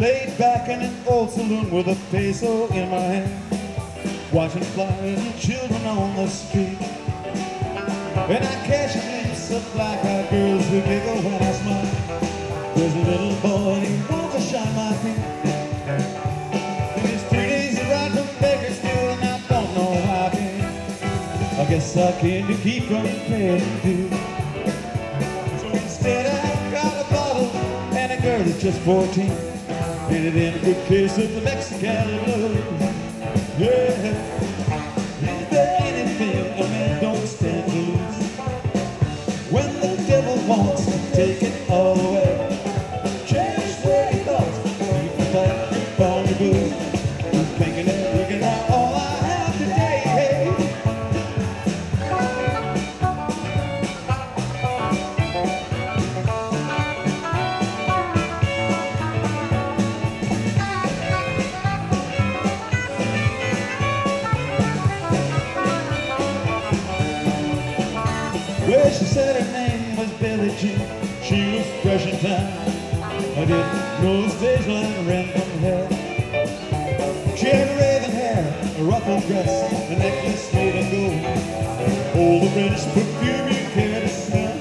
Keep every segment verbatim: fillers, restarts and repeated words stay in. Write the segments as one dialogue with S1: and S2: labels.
S1: laid back in an old saloon with a peso in my hand, watching flyers and children on the street. And I catch a glimpse of black-eyed girls who giggle when I smile. There's a little boy who wants to shine my feet. And it's three days to ride from Bakersfield, and I don't know why I can. I guess I came to keep from paying due. So instead I got a bottle and a girl that's just fourteen. Did it in a good case of the Mexican blues. Yeah. Is there anything a man don't stand to lose? When the devil wants to take it all away, change where he thought, keep the back on the booze. I'm thinking and looking at all I have today. Hey. Well, she said her name was Billie Jean. She was fresh in town. I didn't know the stage line ran from hell. She had raven hair, a ruffled dress, a necklace made of gold, all the British perfume you care to smell.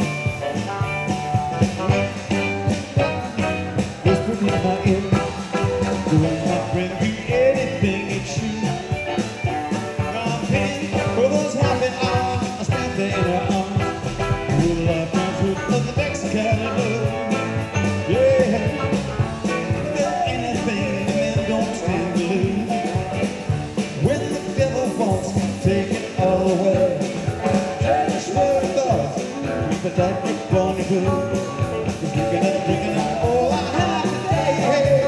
S1: Whispered in my ear, doing my friend do anything it's you. I'm paying for those happy hours I spent there in her arms. Of the Mexican love, yeah. Is there anything men don't stand to lose? When the devil wants to take it all away, just what it does, keep the tight grip on your booze. Just looking at, drinking at all I have today, hey.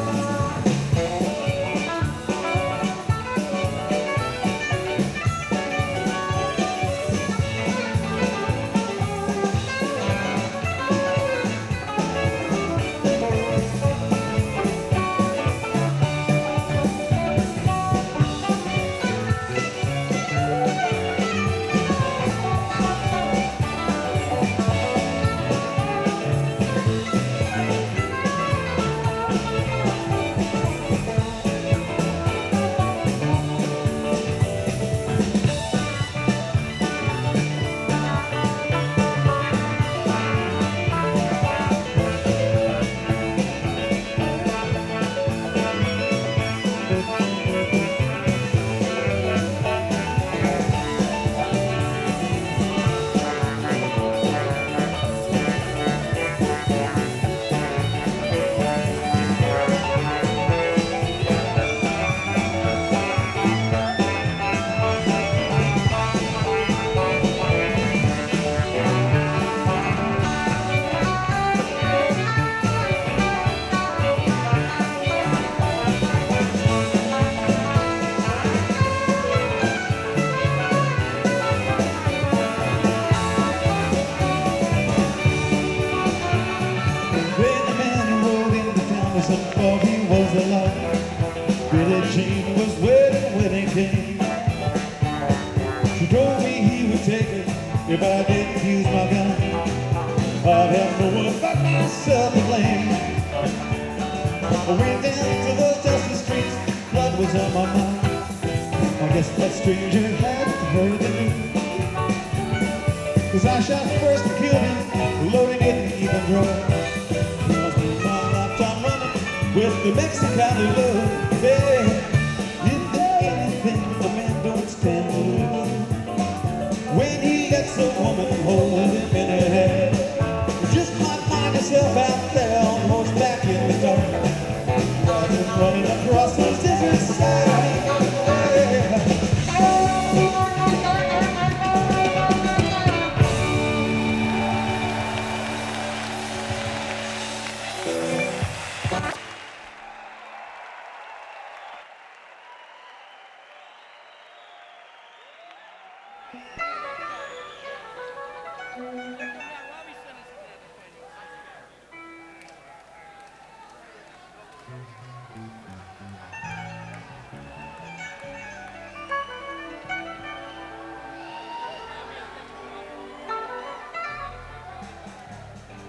S1: Thought he was alive. Billie Jean was waiting when he came. She told me he would take it if I didn't use my gun. I'd have no one but myself to blame. I went down to those dusty streets, blood was on my mind. I guess that stranger had heard the news. Cause I shot first and killed him, loading it even dry. With the Mexican love, yeah. Is there anything a man don't stand to lose? When he gets a woman holding him in her head, you just might find yourself out there almost back in the dark, running, running across those desert sands.